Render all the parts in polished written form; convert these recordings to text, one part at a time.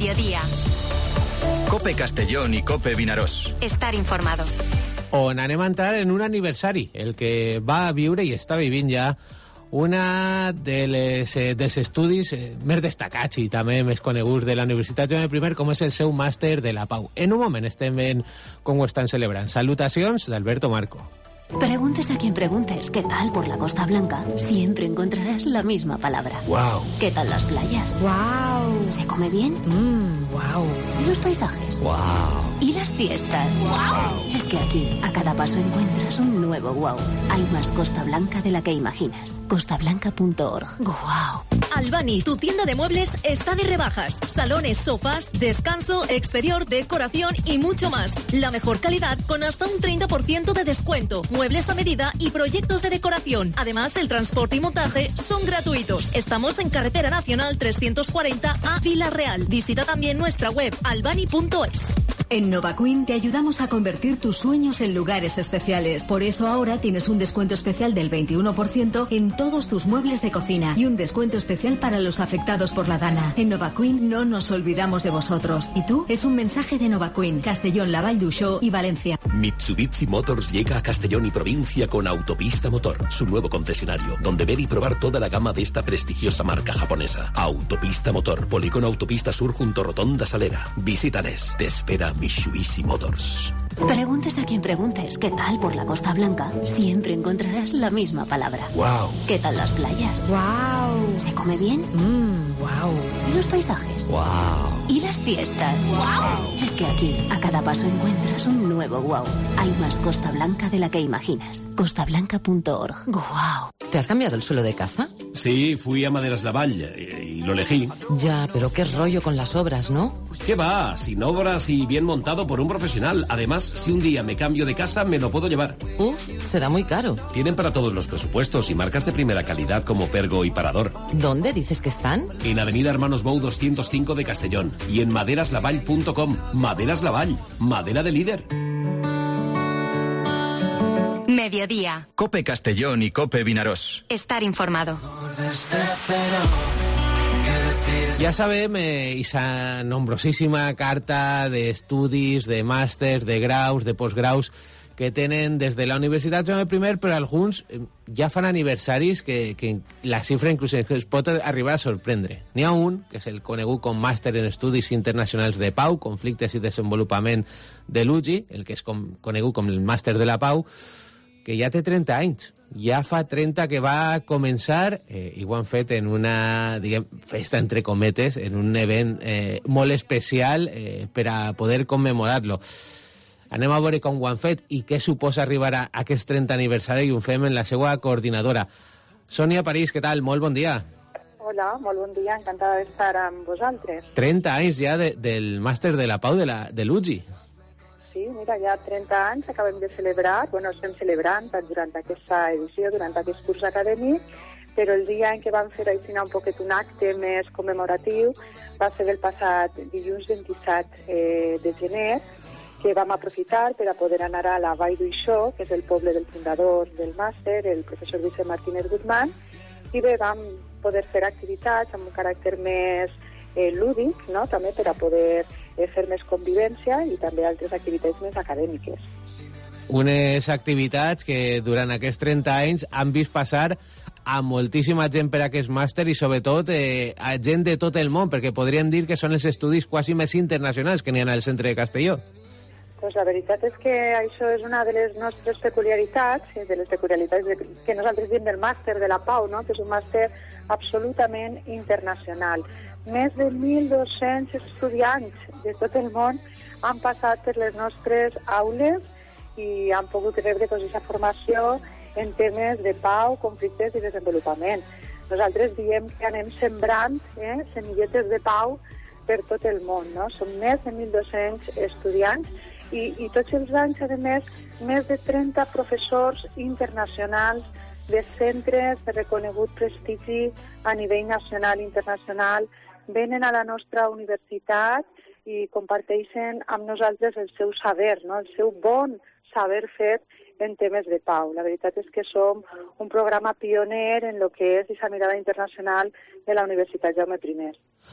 Mediodía. COPE Castellón i COPE Vinaròs. Estar informado. On anem a entrar en un aniversari, el que va viure i està vivint ja una dels estudis més destacats i també més coneguts de la Universitat Jaume I, com és el seu màster de la Pau. En un moment estem veient com ho estan celebrant. Salutacions d'Alberto Marco. Preguntes a quien preguntes qué tal por la Costa Blanca, siempre encontrarás la misma palabra. Wow. ¿Qué tal las playas? Wow. ¿Se come bien? Wow. ¿Y los paisajes? Wow. ¿Y las fiestas? Wow. Es que aquí, a cada paso encuentras un nuevo wow. Hay más Costa Blanca de la que imaginas. costablanca.org. Wow. Albani, tu tienda de muebles está de rebajas. Salones, sofás, descanso, exterior, decoración y mucho más. La mejor calidad con hasta un 30% de descuento. Muebles a medida y proyectos de decoración. Además, el transporte y montaje son gratuitos. Estamos en Carretera Nacional 340 a Vila Real. Visita también nuestra web albani.es. En Nova Queen te ayudamos a convertir tus sueños en lugares especiales. Por eso ahora tienes un descuento especial del 21% en todos tus muebles de cocina y un descuento especial para los afectados por la Dana. En Nova Queen no nos olvidamos de vosotros. ¿Y tú? Es un mensaje de Nova Queen, Castellón, La Vall d'Uixó y Valencia. Mitsubishi Motors llega a Castellón y provincia con Autopista Motor, su nuevo concesionario, donde ver y probar toda la gama de esta prestigiosa marca japonesa. Autopista Motor, Polígono Autopista Sur junto Rotonda Salera. Visítales. Te espera Mitsubishi Motors. Preguntes a quien preguntes qué tal por la Costa Blanca, siempre encontrarás la misma palabra. Wow. ¿Qué tal las playas? Wow. ¿Se come bien? Wow. ¿Y los paisajes? Wow. ¿Y las fiestas? Wow. Es que aquí, a cada paso encuentras un nuevo wow. Hay más Costa Blanca de la que imaginas. costablanca.org. Wow. ¿Te has cambiado el suelo de casa? Sí, fui a Maderas Lavall y lo elegí. Ya, pero qué rollo con las obras, ¿no? ¿Qué va? Sin obras y bien montado por un profesional. Además, si un día me cambio de casa, me lo puedo llevar. Uf, será muy caro. Tienen para todos los presupuestos y marcas de primera calidad como Pergo y Parador. ¿Dónde dices que están? En Avenida Hermanos Bou 205 de Castellón y en maderaslavall.com. Maderas Lavall, madera de líder. Mediodía. COPE Castellón y COPE Vinaròs. Estar informado. Ja sabem, esa nombrosíssima carta d'estudis, de màsters, de graus, de postgraus que tenen des de la Universitat Jaume I, però alguns ja fan aniversaris que la xifra inclús es pot arribar a sorprendre. N'hi ha un, que és el conegut com Màster en Estudis Internacionals de Pau, Conflictes i Desenvolupament de l'UGI, el que és conegut com el Màster de la Pau, que ja té 30 anys. Ja fa 30 que va començar, i ho han fet en una, diguem, festa entre cometes, en un event molt especial per a poder commemorar-lo. Anem a veure com ho han fet i què suposa arribar a aquest 30 aniversari, i ho fem en la seva coordinadora. Sònia París, què tal? Molt bon dia. Hola, molt bon dia, encantada d'estar amb vosaltres. 30 anys ja del màster de la Pau de l'UGI. Sí, mira, ja 30 anys acabem de celebrar, estem celebrant durant aquesta edició, durant aquest curs acadèmic, però el dia en què vam fer així un poquet un acte més commemoratiu va ser el passat dilluns 27 de gener, que vam aprofitar per a poder anar a la Vall d'Uixó, que és el poble del fundador del màster, el professor Vicent Martínez Guzmán, i bé, vam poder fer activitats amb un caràcter més lúdic, no?, també per a poder fer més convivència i també altres activitats més acadèmiques. Unes activitats que durant aquests 30 anys han vist passar a moltíssima gent per a aquest màster i sobretot a gent de tot el món, perquè podríem dir que són els estudis quasi més internacionals que n'hi ha al centre de Castelló. Pues la veritat és que això és una de les nostres peculiaritats, de les peculiaritats que nosaltres diem del màster de la Pau, no?, que és un màster absolutament internacional. Més de 1.200 estudiants de tot el món han passat per les nostres aules i han pogut rebre aquesta formació en temes de pau, conflictes i desenvolupament. Nosaltres diem que anem sembrant semilletes de pau per tot el món, no? Són més de 1.200 estudiants i tots els anys, a més de 30 professors internacionals de centres de reconegut prestigi a nivell nacional i internacional venen a la nostra universitat i comparteixen amb nosaltres el seu saber, no?, el seu bon saber fet en temes de pau. La veritat és que som un programa pioner en el que és aquesta mirada internacional de la Universitat Jaume I.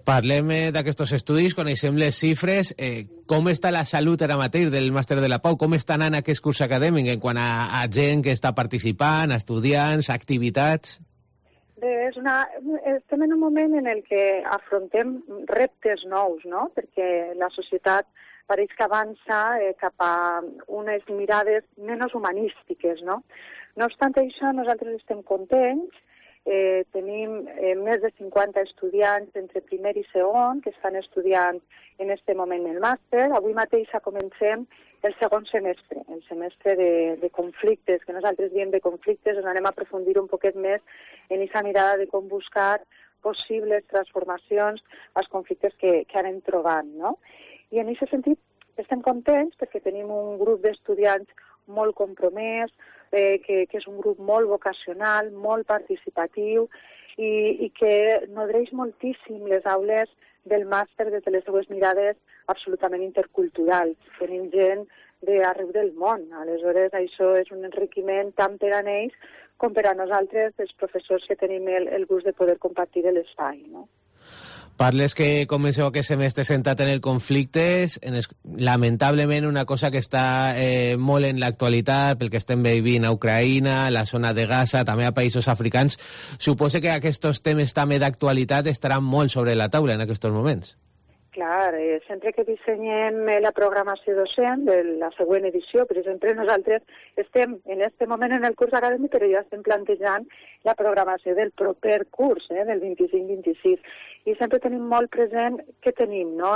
Parlem d'aquests estudis, coneixem les xifres. Com està la salut ara mateix del Màster de la Pau? Com està anant aquest curs acadèmic en quant a gent que està participant, a estudiants, a activitats? Bé, estem en un moment en el que afrontem reptes nous, no? Perquè la societat pareix que avança cap a unes mirades menys humanístiques, no? No obstant això, nosaltres estem contents. Tenim més de 50 estudiants entre primer i segon que estan estudiant en aquest moment el màster. Avui mateix comencem el segon semestre, el semestre de conflictes, que nosaltres diem de conflictes, on anem a aprofundir un poquet més en aquesta mirada de com buscar possibles transformacions als conflictes que anem trobant, no? I en aquest sentit estem contents perquè tenim un grup d'estudiants molt compromès, que és un grup molt vocacional, molt participatiu i que nodreix moltíssim les aules del màster des de les seues mirades absolutament interculturals. Tenim gent d'arreu del món, aleshores això és un enriquiment tant per a ells com per a nosaltres, els professors que tenim el gust de poder compartir l'espai, no? Parles que comenceu aquest semestre centrat en el conflicte, lamentablement una cosa que està molt en l'actualitat, pel que estem vivint a Ucraïna, la zona de Gaza, també a països africans. Suposo que aquests temes també d'actualitat estaran molt sobre la taula en aquests moments. Clar, sempre que dissenyem la programació docent de la següent edició, per exemple, nosaltres estem en aquest moment en el curs acadèmic, però ja estem plantejant la programació del proper curs, del 25-26, i sempre tenim molt present què tenim, no?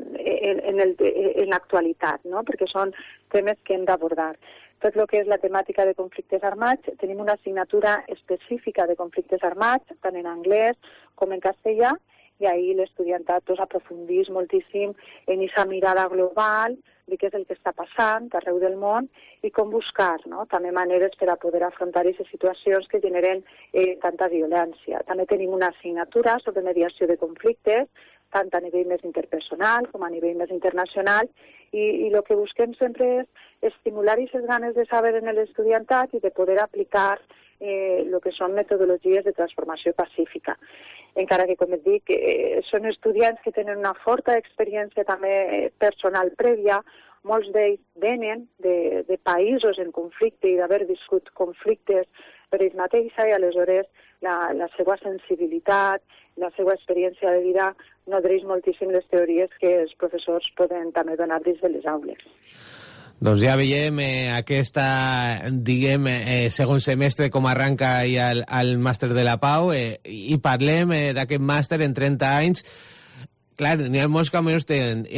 en l'actualitat, no? Perquè són temes que hem d'abordar. Tot el que és la temàtica de conflictes armats, tenim una assignatura específica de conflictes armats, tant en anglès com en castellà, i ahir l'estudiantat aprofundís moltíssim en aquesta mirada global de què és el que està passant arreu del món i com buscar, no? També maneres per a poder afrontar aquestes situacions que generen tanta violència. També tenim una assignatura sobre mediació de conflictes, tant a nivell més interpersonal com a nivell més internacional, i el que busquem sempre és estimular aquestes ganes de saber en l'estudiantat i de poder aplicar el que són metodologies de transformació pacífica. Encara que, com et dic, són estudiants que tenen una forta experiència també personal prèvia, molts d'ells venen de països en conflicte i d'haver viscut conflictes per ells mateixos, i aleshores la seva sensibilitat, la seva experiència de vida nodreix moltíssim les teories que els professors poden també donar des de les aules. Doncs ja veiem aquesta, diguem, segon semestre com arranca i al Màster de la Pau, i parlem d'aquest màster en 30 anys. Clar, n'hi ha molts camins.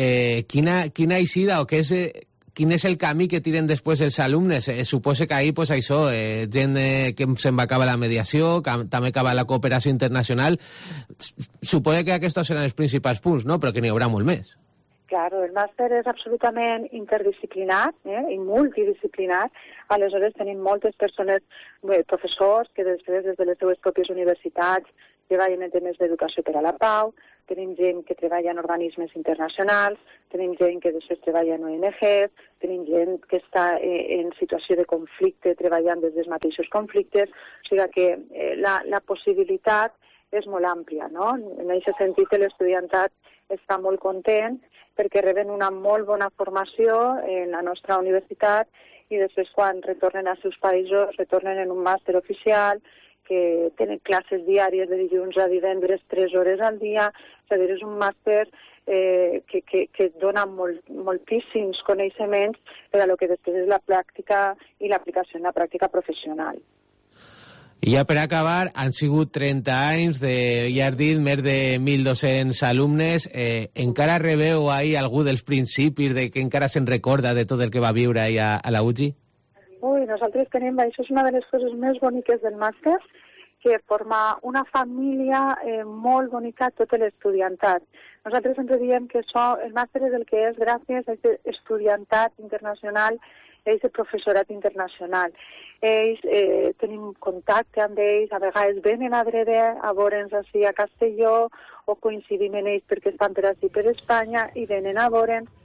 Quina eixida o quin és el camí que tiren després els alumnes? Suposo que ahir, pues, això, gent que se'n va acabar la mediació, també acaba la cooperació internacional. Suposo que aquests seran els principals punts, no? Però que n'hi haurà molt més. Claro, el màster és absolutament interdisciplinar i multidisciplinar. Aleshores tenim moltes persones, professors, que després des de les seues pròpies universitats treballen en temes d'educació per a la pau, tenim gent que treballa en organismes internacionals, tenim gent que després treballa en ONGs, tenim gent que està en situació de conflicte treballant des dels mateixos conflictes, o sigui que la possibilitat és molt àmplia, no? En aquest sentit l'estudiantat està molt content perquè reben una molt bona formació en la nostra universitat i després quan retornen als seus països retornen en un màster oficial que tenen classes diàries de dilluns a divendres 3 hores al dia. És a dir, és un màster que dona moltíssims coneixements per a lo que després és la pràctica i l'aplicació en la pràctica professional. I ja per acabar, han sigut 30 anys ja has dit, més de 1.200 alumnes. Encara rebeu ahir algú dels principis de que encara se'n recorda de tot el que va viure ahir a la UGI? Ui, nosaltres tenim, això és una de les coses més boniques del màster, que forma una família molt bonica tot l'estudiantat. Nosaltres sempre diem que el màster és el que és gràcies a aquest estudiantat internacional, a aquest professorat internacional. Ells tenim contacte amb ells, a vegades venen a adrede a veure'ns així a Castelló o coincidim en ells perquè estan per així per Espanya i venen a veure'ns